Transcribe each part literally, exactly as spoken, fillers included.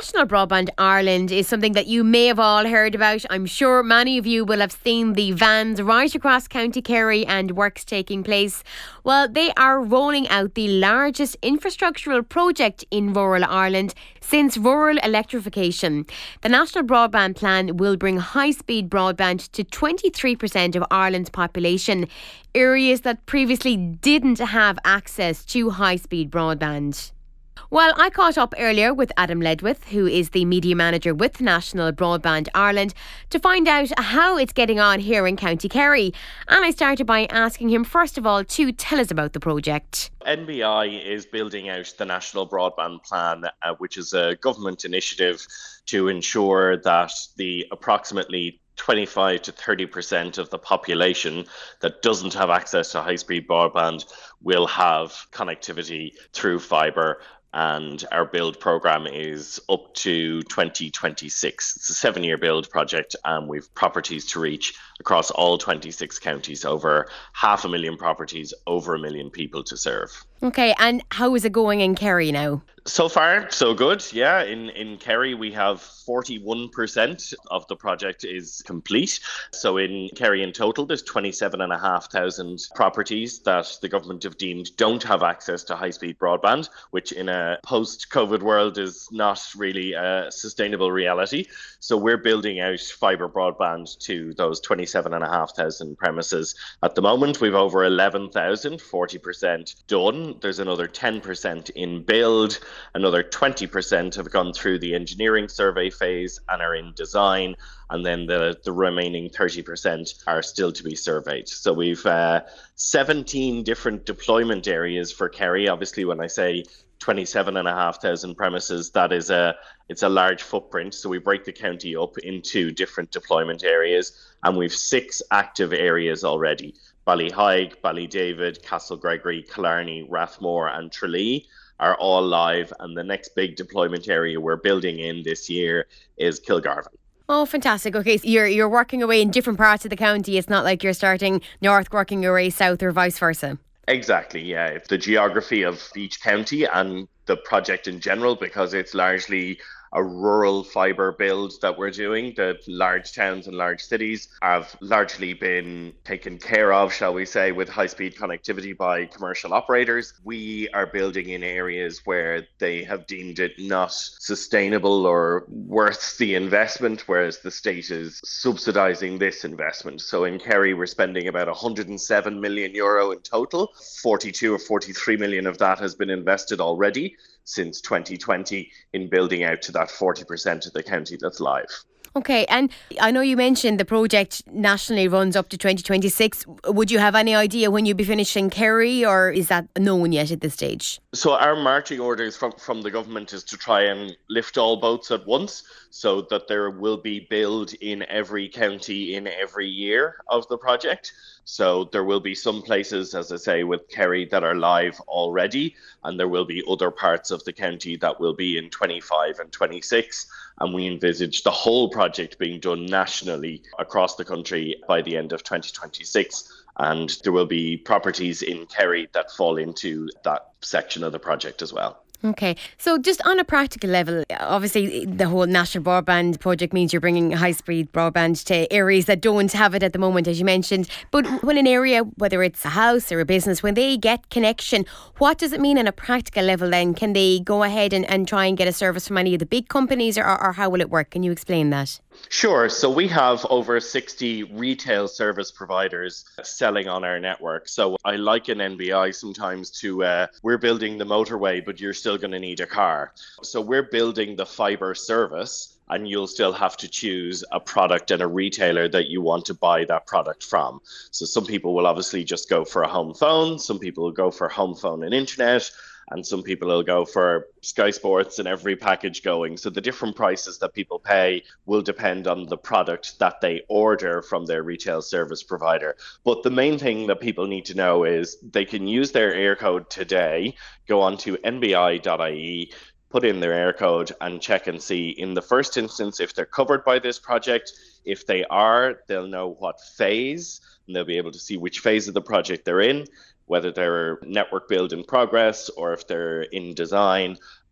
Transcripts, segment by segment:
National Broadband Ireland is something that you may have all heard about. I'm sure many of you will have seen the vans right across County Kerry and works taking place. Well, they are rolling out the largest infrastructural project in rural Ireland since rural electrification. The National Broadband Plan will bring high-speed broadband to twenty-three percent of Ireland's population, areas that previously didn't have access to high-speed broadband. Well, I caught up earlier with Adam Ledwith, who is the media manager with National Broadband Ireland, to find out how it's getting on here in County Kerry. And I started by asking him, first of all, to tell us about the project. N B I is building out the National Broadband Plan, uh, which is a government initiative to ensure that the approximately twenty-five to thirty percent of the population that doesn't have access to high-speed broadband will have connectivity through fibre. And our build programme is up to twenty twenty-six. It's a seven-year build project, and we've properties to reach across all twenty-six counties, over half a million properties, over a million people to serve. Okay, and how is it going in Kerry now? So far, so good. Yeah, in, in Kerry, we have forty-one percent of the project is complete. So in Kerry in total, there's twenty-seven thousand five hundred properties that the government have deemed don't have access to high-speed broadband, which in a post-COVID world is not really a sustainable reality. So we're building out fibre broadband to those twenty-seven thousand five hundred premises. At the moment, we've over eleven thousand, forty percent done. There's another ten percent in build. Another twenty percent have gone through the engineering survey phase and are in design. And then the, the remaining thirty percent are still to be surveyed. So we've uh, seventeen different deployment areas for Kerry. Obviously, when I say twenty-seven thousand five hundred premises, that is a it's a large footprint. So we break the county up into different deployment areas, and we've six active areas already: Ballyhaig, Ballydavid, Castle Gregory, Killarney, Rathmore and Tralee are all live, and the next big deployment area we're building in this year is Kilgarvan. Oh, fantastic. Okay, so you're you're working away in different parts of the county. It's not like you're starting north, working your way south, or vice versa. Exactly, yeah. It's the geography of each county and the project in general, because it's largely a rural fibre build that we're doing. The large towns and large cities have largely been taken care of, shall we say, with high-speed connectivity by commercial operators. We are building in areas where they have deemed it not sustainable or worth the investment, whereas the state is subsidising this investment. So in Kerry, we're spending about one hundred seven million euro in total. forty-two or forty-three million of that has been invested already since twenty twenty in building out to that forty percent of the county that's live. Okay, and I know you mentioned the project nationally runs up to twenty twenty-six. Would you have any idea when you'll be finishing Kerry, or is that known yet at this stage? So our marching orders from, from the government is to try and lift all boats at once, so that there will be build in every county in every year of the project. So there will be some places, as I say, with Kerry that are live already, and there will be other parts of the county that will be in twenty-five and twenty-six. And we envisage the whole project being done nationally across the country by the end of twenty twenty-six. And there will be properties in Kerry that fall into that section of the project as well. Okay, so just on a practical level, obviously the whole National Broadband project means you're bringing high-speed broadband to areas that don't have it at the moment, as you mentioned. But when an area, whether it's a house or a business, when they get connection, what does it mean on a practical level then? Can they go ahead and, and try and get a service from any of the big companies, or, or how will it work? Can you explain that? Sure. So we have over sixty retail service providers selling on our network. So I liken N B I sometimes to uh, we're building the motorway, but you're still going to need a car. So we're building the fibre service, and you'll still have to choose a product and a retailer that you want to buy that product from. So some people will obviously just go for a home phone. Some people will go for home phone and internet. And some people will go for Sky Sports and every package going. So the different prices that people pay will depend on the product that they order from their retail service provider. But the main thing that people need to know is they can use their air code today, go on to N B I dot I E, put in their air code and check and see in the first instance if they're covered by this project. If they are, they'll know what phase, and they'll be able to see which phase of the project they're in, whether they're network build in progress or if they're in design.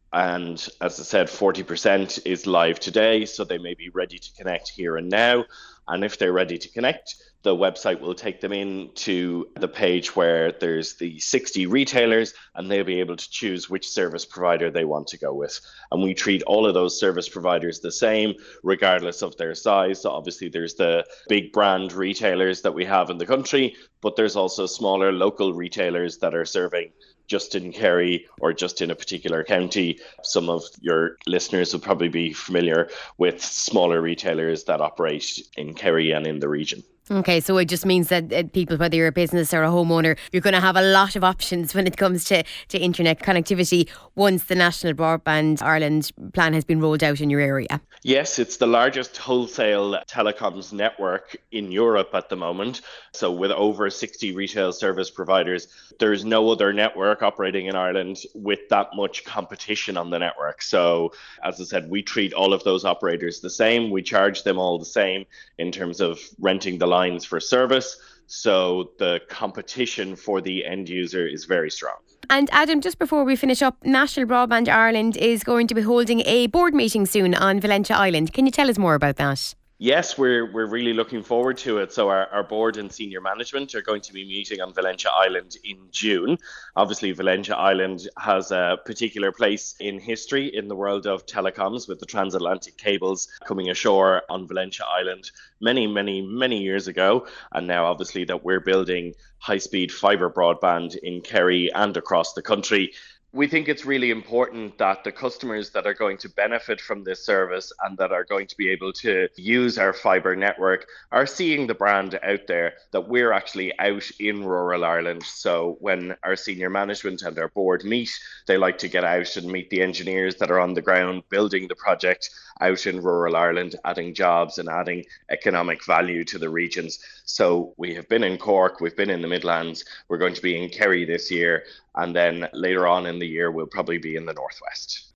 And as I said, forty percent is live today, so they may be ready to connect here and now. And if they're ready to connect, the website will take them in to the page where there's the sixty retailers, and they'll be able to choose which service provider they want to go with. And we treat all of those service providers the same, regardless of their size. So obviously there's the big brand retailers that we have in the country, but there's also smaller local retailers that are serving just in Kerry or just in a particular county. Some of your listeners will probably be familiar with smaller retailers that operate in Kerry and in the region. Okay, so it just means that uh, people, whether you're a business or a homeowner, you're going to have a lot of options when it comes to, to internet connectivity once the National Broadband Ireland plan has been rolled out in your area. Yes, it's the largest wholesale telecoms network in Europe at the moment. So with over sixty retail service providers, there's no other network operating in Ireland with that much competition on the network. So as I said, we treat all of those operators the same. We charge them all the same in terms of renting the lines for service. So the competition for the end user is very strong. And Adam, just before we finish up, National Broadband Ireland is going to be holding a board meeting soon on Valentia Island. Can you tell us more about that? Yes, we're we're really looking forward to it. So our, our board and senior management are going to be meeting on Valentia Island in June. Obviously, Valentia Island has a particular place in history in the world of telecoms, with the transatlantic cables coming ashore on Valentia Island many, many, many years ago. And now obviously that we're building high-speed fibre broadband in Kerry and across the country, we think it's really important that the customers that are going to benefit from this service and that are going to be able to use our fibre network are seeing the brand out there, that we're actually out in rural Ireland. So when our senior management and our board meet, they like to get out and meet the engineers that are on the ground building the project out in rural Ireland, adding jobs and adding economic value to the regions. So we have been in Cork, we've been in the Midlands, we're going to be in Kerry this year, and then later on in the year we'll probably be in the Northwest.